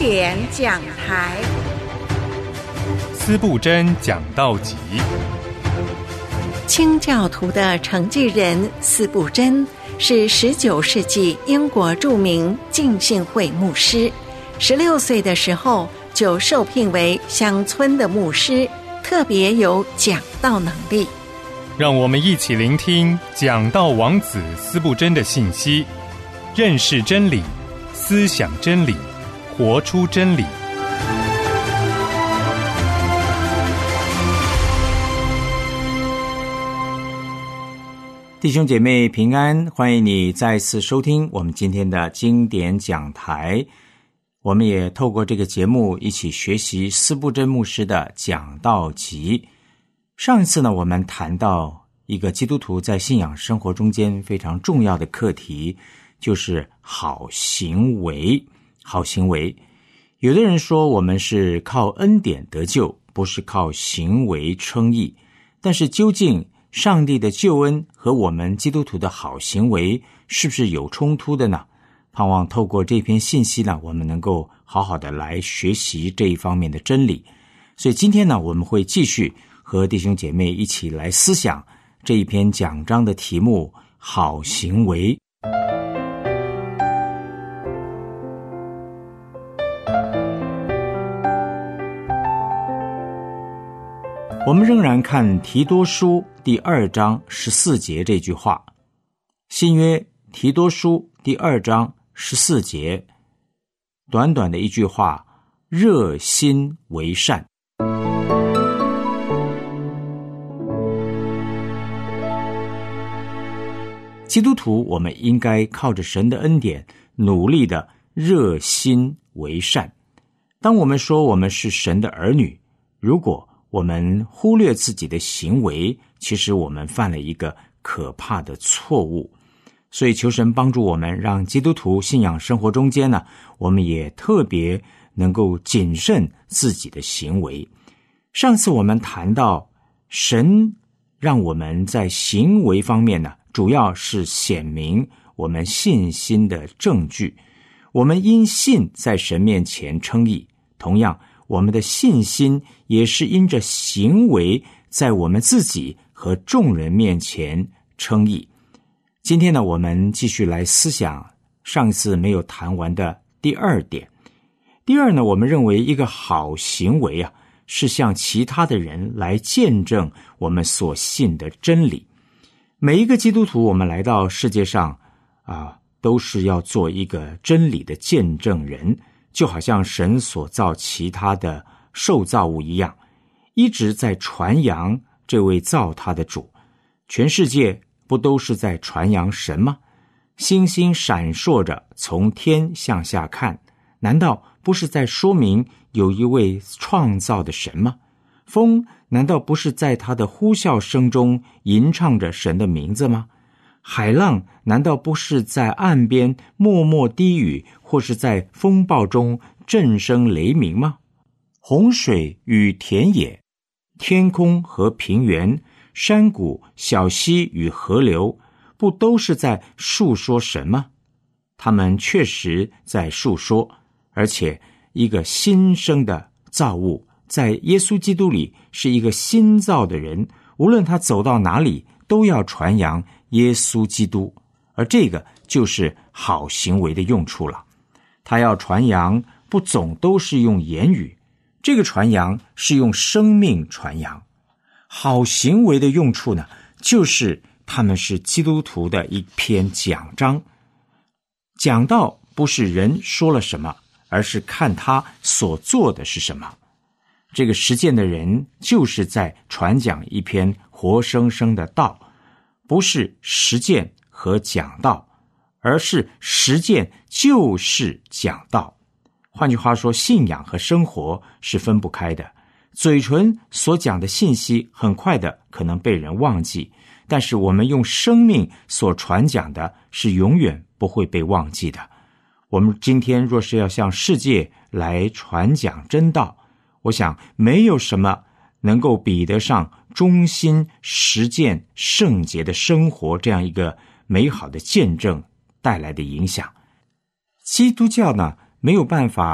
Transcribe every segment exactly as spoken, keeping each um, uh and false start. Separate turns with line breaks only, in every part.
典讲台，
司布真讲道集。
清教徒的承继人司布真是十九世纪英国著名浸信会牧师，十六岁的时候就受聘为乡村的牧师，特别有讲道能力。
让我们一起聆听讲道王子司布真的信息，认识真理，思想真理，活出真理。
弟兄姐妹平安，欢迎你再次收听我们今天的经典讲台。我们也透过这个节目一起学习司布真牧师的讲道集。上一次呢，我们谈到一个基督徒在信仰生活中间非常重要的课题，就是好行为。好行为，有的人说我们是靠恩典得救，不是靠行为称义。但是究竟上帝的救恩和我们基督徒的好行为是不是有冲突的呢？盼望透过这篇信息呢，我们能够好好的来学习这一方面的真理。所以今天呢，我们会继续和弟兄姐妹一起来思想这一篇讲章的题目，好行为。我们仍然看提多书第二章十四节这句话，新约提多书第二章十四节，短短的一句话，热心为善。基督徒我们应该靠着神的恩典，努力的热心为善。当我们说我们是神的儿女，如果我们忽略自己的行为，其实我们犯了一个可怕的错误。所以求神帮助我们，让基督徒信仰生活中间呢，我们也特别能够谨慎自己的行为。上次我们谈到神让我们在行为方面呢，主要是显明我们信心的证据。我们因信在神面前称义，同样我们的信心也是因着行为在我们自己和众人面前称义。今天呢，我们继续来思想上一次没有谈完的第二点。第二呢，我们认为一个好行为啊，是向其他的人来见证我们所信的真理。每一个基督徒，我们来到世界上啊，都是要做一个真理的见证人，就好像神所造其他的受造物一样，一直在传扬这位造他的主。全世界不都是在传扬神吗？星星闪烁着从天向下看，难道不是在说明有一位创造的神吗？风难道不是在他的呼啸声中吟唱着神的名字吗？海浪难道不是在岸边默默低语，或是在风暴中震声雷鸣吗？洪水与田野，天空和平原，山谷、小溪与河流，不都是在述说神吗？他们确实在述说，而且一个新生的造物，在耶稣基督里是一个新造的人，无论他走到哪里，都要传扬耶稣基督。而这个就是好行为的用处了。他要传扬，不总都是用言语，这个传扬是用生命传扬。好行为的用处呢，就是他们是基督徒的一篇讲章。讲道不是人说了什么，而是看他所做的是什么。这个实践的人就是在传讲一篇活生生的道，不是实践和讲道，而是实践就是讲道。换句话说，信仰和生活是分不开的。嘴唇所讲的信息很快的可能被人忘记，但是我们用生命所传讲的是永远不会被忘记的。我们今天若是要向世界来传讲真道，我想没有什么能够比得上忠心实践圣洁的生活这样一个美好的见证带来的影响。基督教呢，没有办法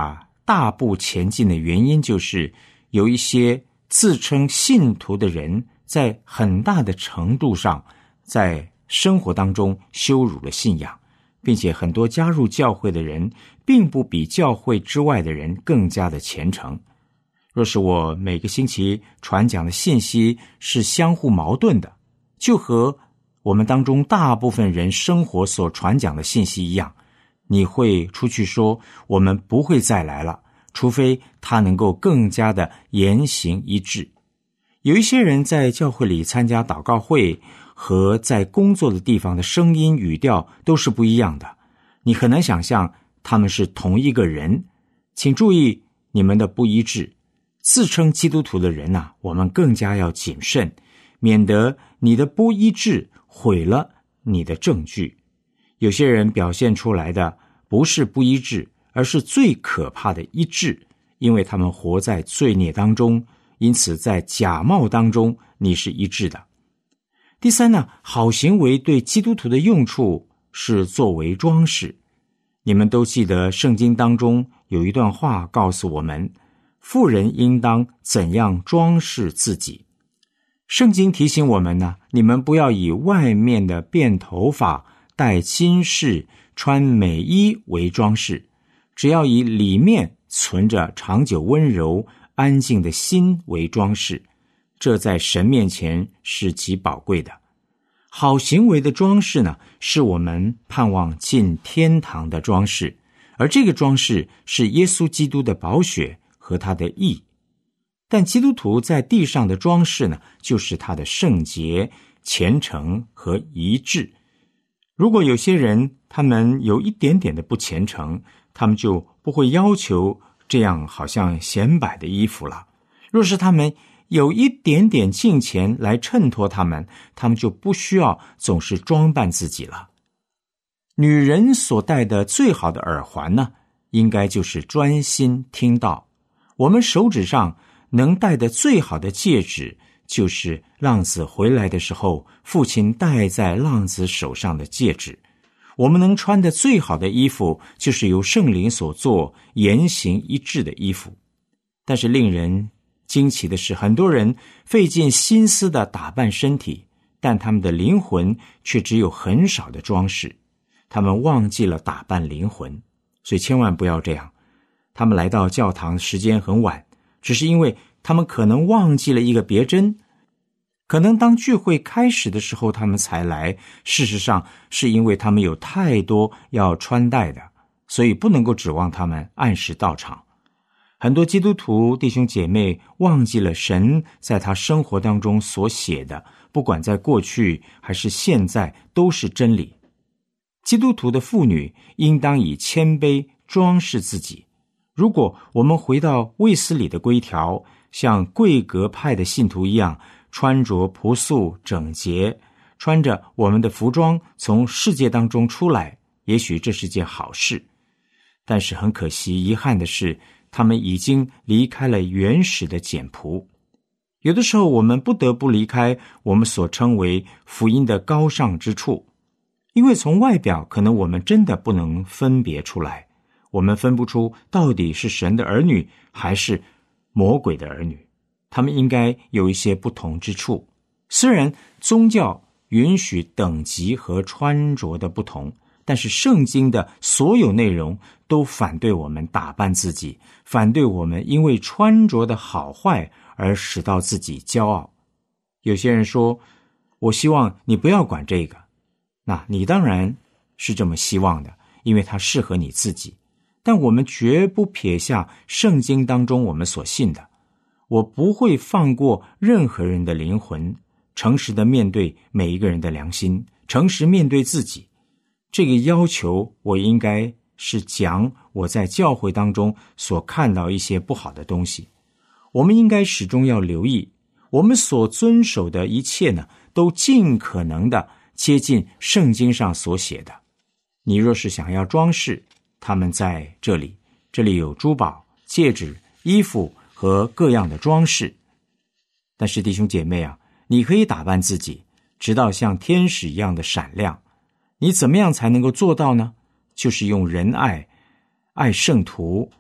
大步前进的原因，就是有一些自称信徒的人在很大的程度上在生活当中羞辱了信仰，并且很多加入教会的人并不比教会之外的人更加的虔诚。若是我每个星期传讲的信息是相互矛盾的，就和我们当中大部分人生活所传讲的信息一样，你会出去说我们不会再来了，除非他能够更加的言行一致。有一些人在教会里参加祷告会，和在工作的地方的声音语调都是不一样的，你很难想象他们是同一个人。请注意你们的不一致。自称基督徒的人啊，我们更加要谨慎，免得你的不一致毁了你的证据。有些人表现出来的不是不一致，而是最可怕的一致，因为他们活在罪孽当中，因此在假冒当中你是一致的。第三呢，好行为对基督徒的用处是作为装饰。你们都记得圣经当中有一段话告诉我们，妇人应当怎样装饰自己。圣经提醒我们呢，你们不要以外面的辫头发、戴金饰、穿美衣为装饰，只要以里面存着长久温柔、安静的心为装饰，这在神面前是极宝贵的。好行为的装饰呢，是我们盼望进天堂的装饰，而这个装饰是耶稣基督的宝血和他的义。但基督徒在地上的装饰呢，就是他的圣洁、虔诚和一致。如果有些人他们有一点点的不虔诚，他们就不会要求这样好像显摆的衣服了。若是他们有一点点敬虔来衬托他们，他们就不需要总是装扮自己了。女人所戴的最好的耳环呢，应该就是专心听道。我们手指上能戴的最好的戒指，就是浪子回来的时候父亲戴在浪子手上的戒指。我们能穿的最好的衣服，就是由圣灵所做、言行一致的衣服。但是令人惊奇的是，很多人费尽心思的打扮身体，但他们的灵魂却只有很少的装饰。他们忘记了打扮灵魂，所以千万不要这样。他们来到教堂时间很晚，只是因为他们可能忘记了一个别针，可能当聚会开始的时候他们才来，事实上是因为他们有太多要穿戴的，所以不能够指望他们按时到场。很多基督徒弟兄姐妹忘记了神在他生活当中所写的，不管在过去还是现在，都是真理。基督徒的妇女应当以谦卑装饰自己。如果我们回到卫斯理的规条，像贵格派的信徒一样，穿着朴素整洁，穿着我们的服装从世界当中出来，也许这是件好事。但是很可惜，遗憾的是，他们已经离开了原始的简朴。有的时候我们不得不离开我们所称为福音的高尚之处，因为从外表可能我们真的不能分别出来，我们分不出到底是神的儿女还是魔鬼的儿女，他们应该有一些不同之处。虽然宗教允许等级和穿着的不同，但是圣经的所有内容都反对我们打扮自己，反对我们因为穿着的好坏而使到自己骄傲。有些人说，我希望你不要管这个，那你当然是这么希望的，因为它适合你自己。但我们绝不撇下圣经当中我们所信的。我不会放过任何人的灵魂，诚实的面对每一个人的良心，诚实面对自己。这个要求我应该是讲我在教会当中所看到一些不好的东西。我们应该始终要留意，我们所遵守的一切呢，都尽可能的接近圣经上所写的。你若是想要装饰，他们在这里，这里有珠宝、戒指、衣服和各样的装饰。但是弟兄姐妹啊，你可以打扮自己，直到像天使一样的闪亮。你怎么样才能够做到呢？就是用仁爱、爱圣徒、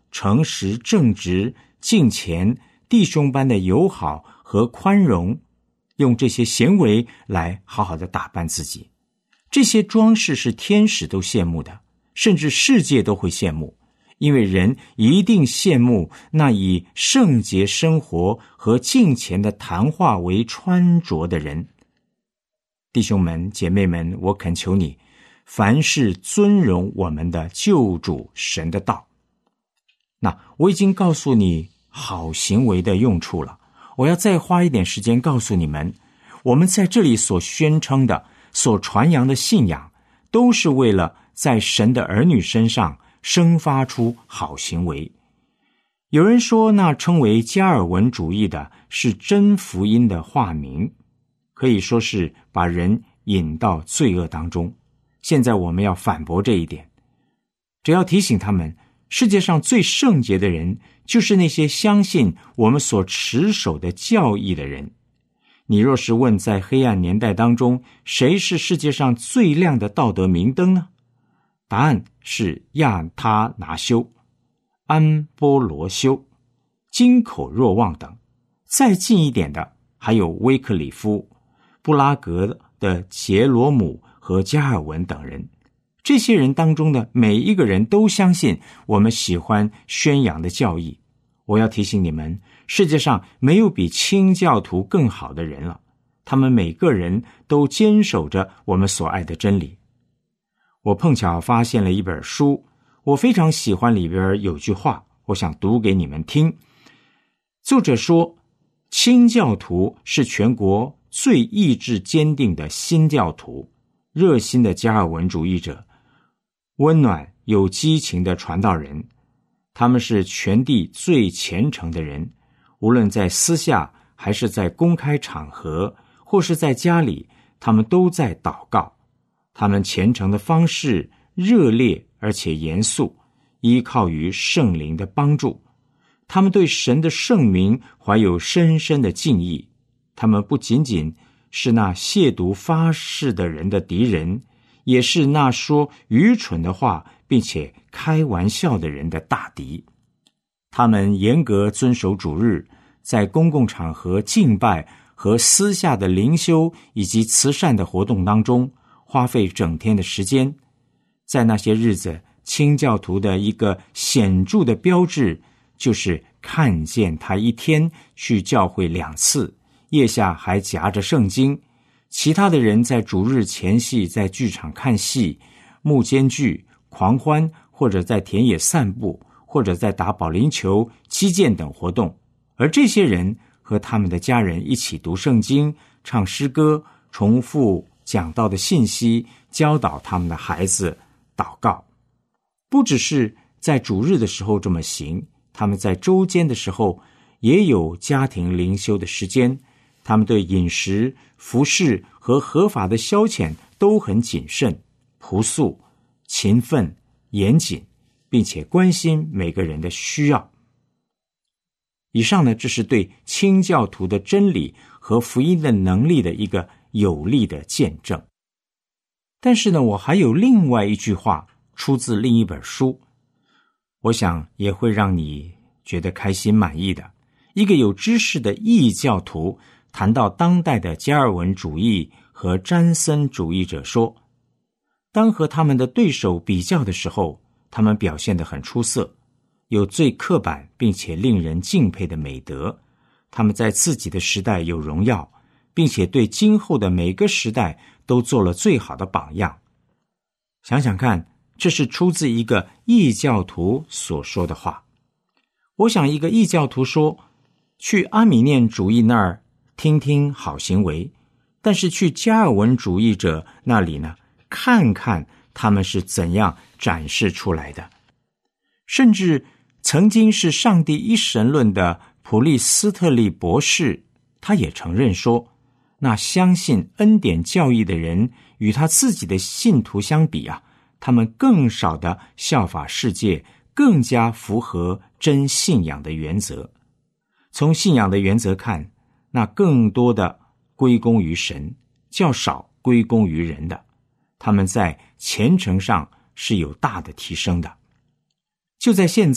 诚实、正直、敬虔、弟兄般的友好和宽容，用这些行为来好好的打扮自己。这些装饰是天使都羡慕的，甚至世界都会羡慕，因为人一定羡慕那以圣洁生活和敬虔的谈话为穿着的人。弟兄们、姐妹们，我恳求你，凡事尊荣我们的救主神的道。那我已经告诉你好行为的用处了，我要再花一点时间告诉你们，我们在这里所宣称的、所传扬的信仰，都是为了在神的儿女身上生发出好行为。有人说，那称为加尔文主义的是真福音的化名，可以说是把人引到罪恶当中。现在我们要反驳这一点，只要提醒他们，世界上最圣洁的人，就是那些相信我们所持守的教义的人。你若是问在黑暗年代当中，谁是世界上最亮的道德明灯呢？答案是亚他拿修、安波罗修、金口若望等。再近一点的还有威克里夫、布拉格的杰罗姆和加尔文等人。这些人当中的每一个人都相信我们喜欢宣扬的教义。我要提醒你们，世界上没有比清教徒更好的人了，他们每个人都坚守着我们所爱的真理。我碰巧发现了一本书，我非常喜欢里边有句话，我想读给你们听。作者说，清教徒是全国最意志坚定的新教徒，热心的加尔文主义者，温暖有激情的传道人。他们是全地最虔诚的人，无论在私下还是在公开场合，或是在家里，他们都在祷告。他们虔诚的方式热烈而且严肃，依靠于圣灵的帮助。他们对神的圣名怀有深深的敬意。他们不仅仅是那亵渎发誓的人的敌人，也是那说愚蠢的话并且开玩笑的人的大敌。他们严格遵守主日，在公共场合敬拜和私下的灵修以及慈善的活动当中花费整天的时间。在那些日子，清教徒的一个显著的标志就是看见他一天去教会两次，腋下还夹着圣经。其他的人在主日前夕在剧场看戏、幕间剧、狂欢，或者在田野散步，或者在打保龄球、击剑等活动。而这些人和他们的家人一起读圣经、唱诗歌、重复讲道的信息，教导他们的孩子祷告。不只是在主日的时候这么行，他们在周间的时候也有家庭灵修的时间。他们对饮食、服饰和合法的消遣都很谨慎、朴素、勤奋、严谨，并且关心每个人的需要。以上呢，这是对清教徒的真理和福音的能力的一个有力的见证。但是呢，我还有另外一句话，出自另一本书，我想也会让你觉得开心满意的。一个有知识的异教徒谈到当代的加尔文主义和詹森主义者说，当和他们的对手比较的时候，他们表现得很出色，有最刻板并且令人敬佩的美德。他们在自己的时代有荣耀，并且对今后的每个时代都做了最好的榜样。想想看，这是出自一个异教徒所说的话。我想一个异教徒说，去阿米念主义那儿听听好行为，但是去加尔文主义者那里呢，看看他们是怎样展示出来的。甚至曾经是上帝一神论的普利斯特利博士，他也承认说，那相信恩典教义的人与他自己的信徒相比啊，他们更少的效法世界，更加符合真信仰的原则。从信仰的原则看，那更多的归功于神，较少归功于人的，他们在虔诚上是有大的提升的。就在现在，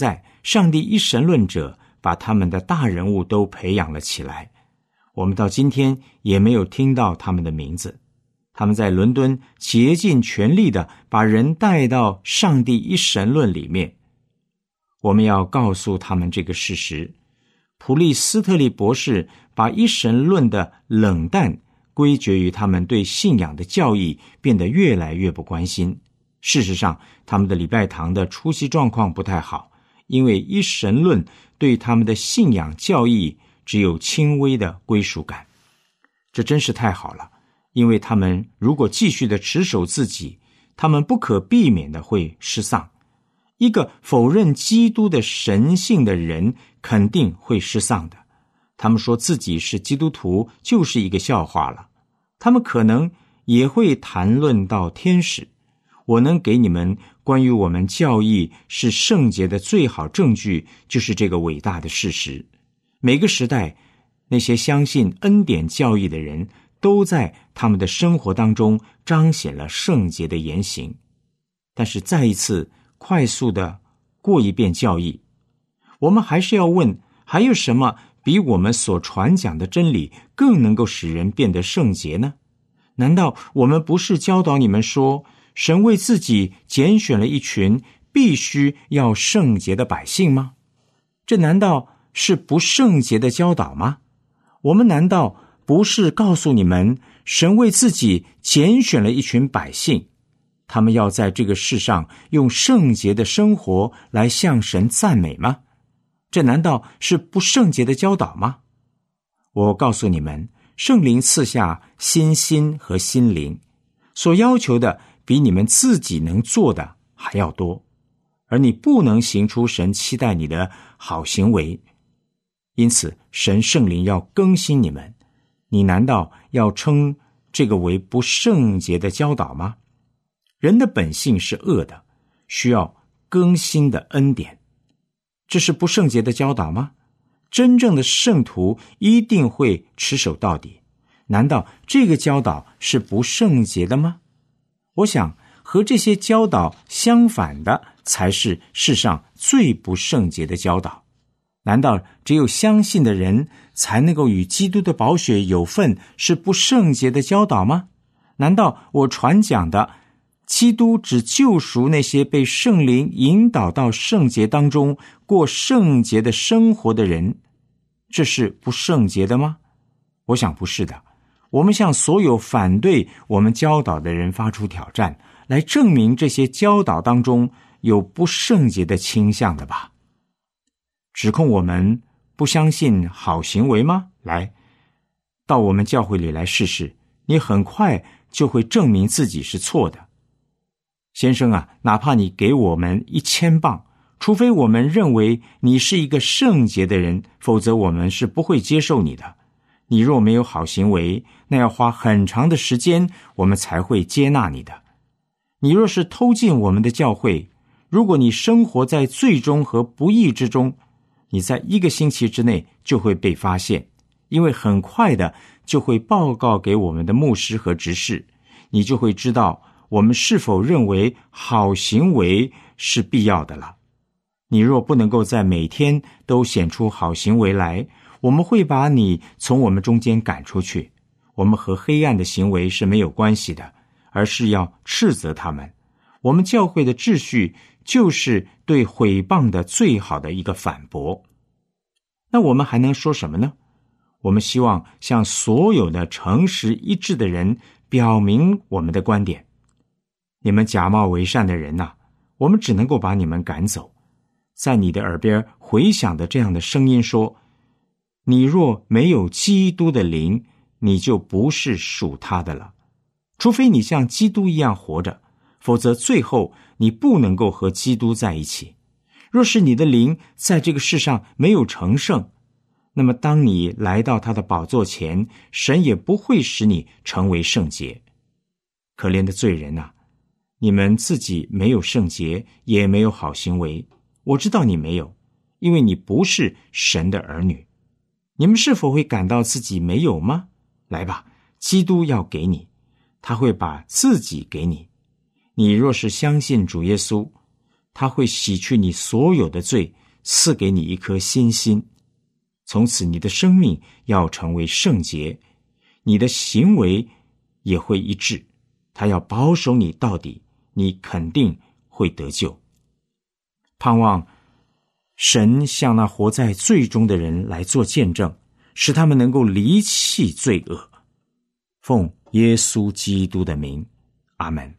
上帝一神论者把他们的大人物都培养了起来，我们到今天也没有听到他们的名字。他们在伦敦竭尽全力地把人带到上帝一神论里面。我们要告诉他们这个事实，普利斯特利博士把一神论的冷淡归结于他们对信仰的教义变得越来越不关心。事实上，他们的礼拜堂的出席状况不太好，因为一神论对他们的信仰教义只有轻微的归属感。这真是太好了，因为他们如果继续的持守自己，他们不可避免的会失丧。一个否认基督的神性的人肯定会失丧的。他们说自己是基督徒就是一个笑话了。他们可能也会谈论到天使。我能给你们关于我们教义是圣洁的最好证据，就是这个伟大的事实。每个时代，那些相信恩典教义的人都在他们的生活当中彰显了圣洁的言行。但是再一次快速的过一遍教义，我们还是要问，还有什么比我们所传讲的真理更能够使人变得圣洁呢？难道我们不是教导你们说，神为自己拣选了一群必须要圣洁的百姓吗？这难道是不圣洁的教导吗？我们难道不是告诉你们，神为自己拣选了一群百姓，他们要在这个世上用圣洁的生活来向神赞美吗？这难道是不圣洁的教导吗？我告诉你们，圣灵赐下新心和心灵，所要求的比你们自己能做的还要多，而你不能行出神期待你的好行为。因此，神圣灵要更新你们，你难道要称这个为不圣洁的教导吗？人的本性是恶的，需要更新的恩典。这是不圣洁的教导吗？真正的圣徒一定会持守到底。难道这个教导是不圣洁的吗？我想和这些教导相反的才是世上最不圣洁的教导。难道只有相信的人才能够与基督的宝血有份，是不圣洁的教导吗？难道我传讲的基督只救赎那些被圣灵引导到圣洁当中过圣洁的生活的人，这是不圣洁的吗？我想不是的。我们向所有反对我们教导的人发出挑战，来证明这些教导当中有不圣洁的倾向的吧。指控我们不相信好行为吗？来，到我们教会里来试试，你很快就会证明自己是错的。先生啊，哪怕你给我们一千磅，除非我们认为你是一个圣洁的人，否则我们是不会接受你的。你若没有好行为，那要花很长的时间，我们才会接纳你的。你若是偷进我们的教会，如果你生活在罪中和不义之中，你在一个星期之内就会被发现，因为很快的就会报告给我们的牧师和执事，你就会知道我们是否认为好行为是必要的了。你若不能够在每天都显出好行为来，我们会把你从我们中间赶出去。我们和黑暗的行为是没有关系的，而是要斥责他们。我们教会的秩序就是对毁谤的最好的一个反驳。那我们还能说什么呢？我们希望向所有的诚实一致的人表明我们的观点。你们假冒为善的人啊，我们只能够把你们赶走。在你的耳边回响的这样的声音说，你若没有基督的灵，你就不是属他的了。除非你像基督一样活着，否则最后你不能够和基督在一起。若是你的灵在这个世上没有成圣，那么当你来到他的宝座前，神也不会使你成为圣洁。可怜的罪人啊，你们自己没有圣洁，也没有好行为。我知道你没有，因为你不是神的儿女。你们是否会感到自己没有吗？来吧，基督要给你，他会把自己给你。你若是相信主耶稣，他会洗去你所有的罪， 赐给你一颗新心。从此你的生命要成为圣洁，你的行为也会一致。他要保守你到底，你肯定会得救。盼望神向那活在罪中的人来做见证，使他们能够离弃罪恶。奉耶稣基督的名，阿们。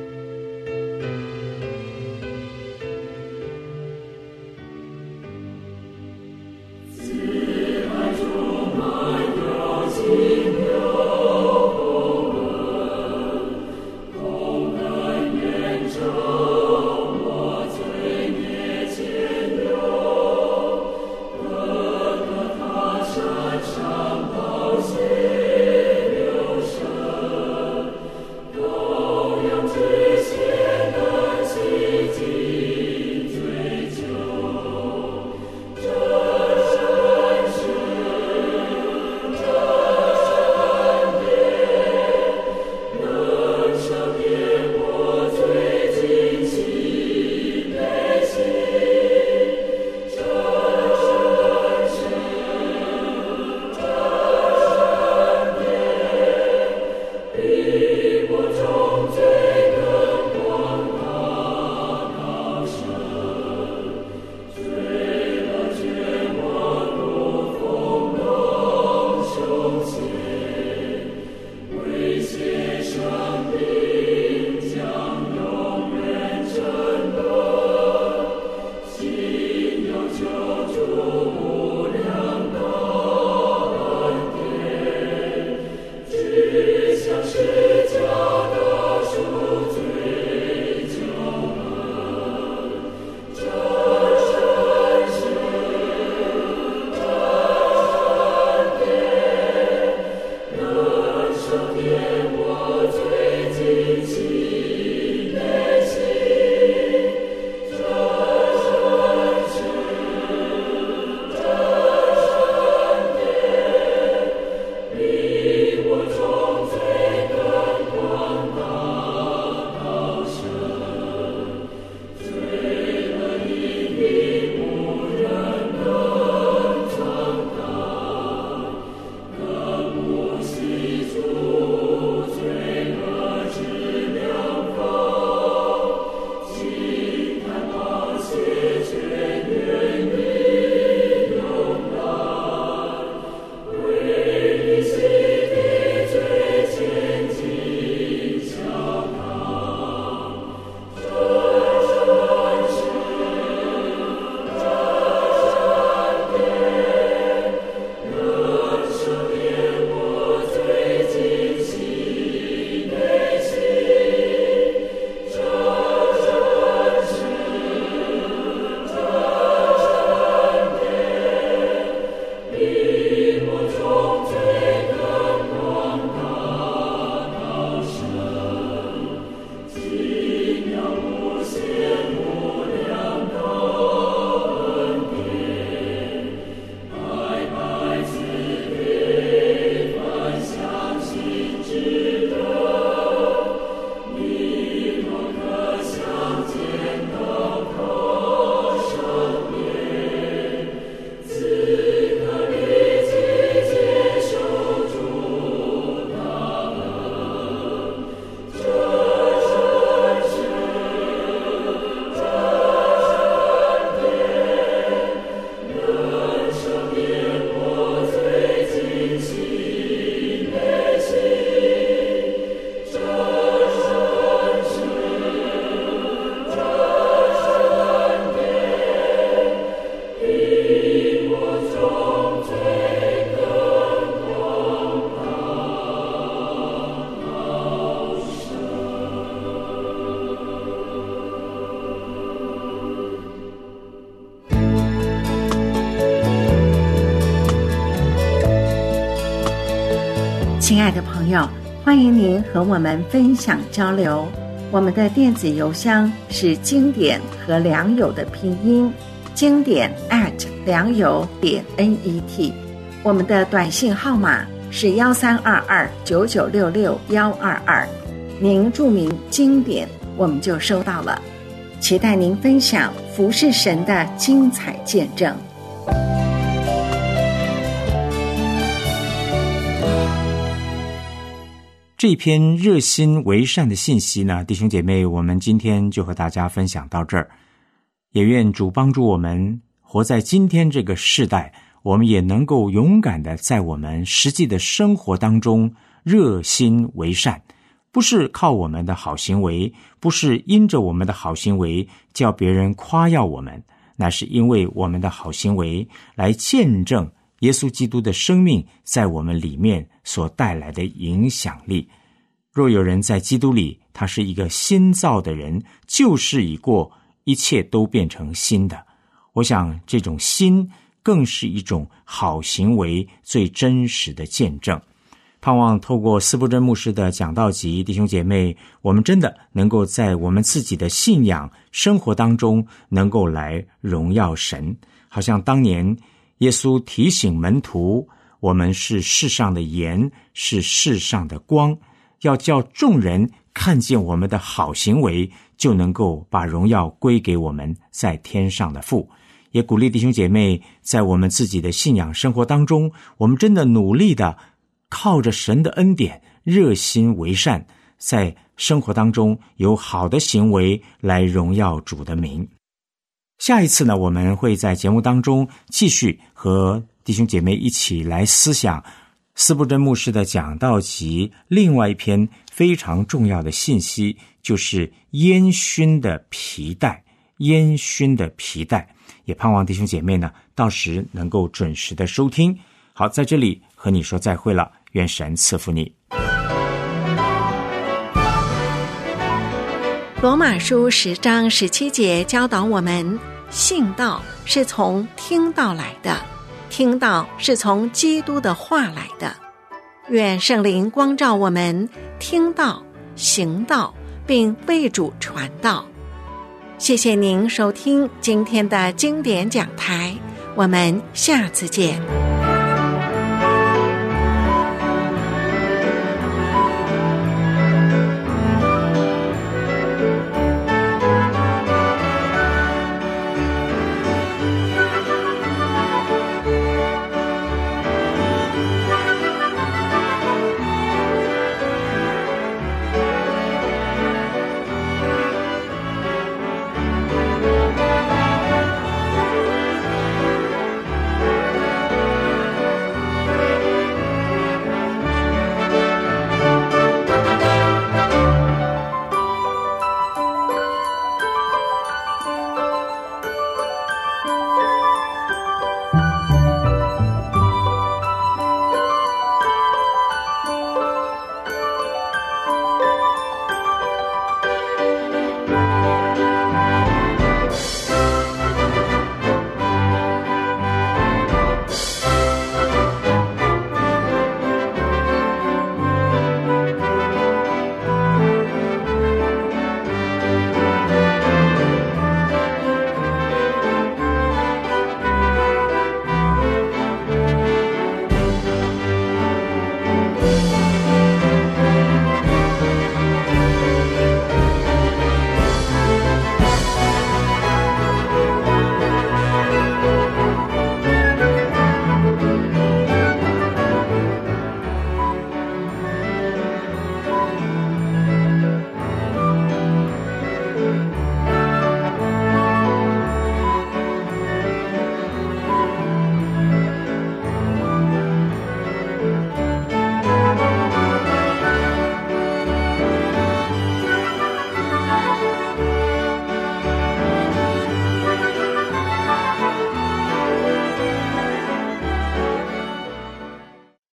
亲爱的朋友，欢迎您和我们分享交流。我们的电子邮箱是经典和良友的拼音，经典 at 良友点 net。我们的短信号码是幺三二二九九六六幺二二，您注明经典，我们就收到了。 期待您分享服侍神的精彩见证。
这篇热心为善的信息呢，弟兄姐妹，我们今天就和大家分享到这儿。也愿主帮助我们活在今天这个世代，我们也能够勇敢的在我们实际的生活当中热心为善，不是靠我们的好行为，不是因着我们的好行为叫别人夸耀我们，那是因为我们的好行为来见证耶稣基督的生命在我们里面所带来的影响力。若有人在基督里，他是一个新造的人，旧事已过，一切都变成新的。我想这种新更是一种好行为最真实的见证。盼望透过司布真牧师的讲道集，弟兄姐妹，我们真的能够在我们自己的信仰生活当中能够来荣耀神。好像当年耶稣提醒门徒，我们是世上的盐，是世上的光，要叫众人看见我们的好行为，就能够把荣耀归给我们在天上的父。也鼓励弟兄姐妹，在我们自己的信仰生活当中，我们真的努力的靠着神的恩典，热心为善，在生活当中有好的行为来荣耀主的名。下一次呢，我们会在节目当中继续和弟兄姐妹一起来思想司布真牧师的讲道集另外一篇非常重要的信息，就是烟熏的皮带。烟熏的皮带，也盼望弟兄姐妹呢到时能够准时的收听。好，在这里和你说再会了，愿神赐福你。
罗马书十章十七节教导我们，信道是从听道来的，听道是从基督的话来的。愿圣灵光照我们，听道、行道，并为主传道。谢谢您收听今天的经典讲台，我们下次见。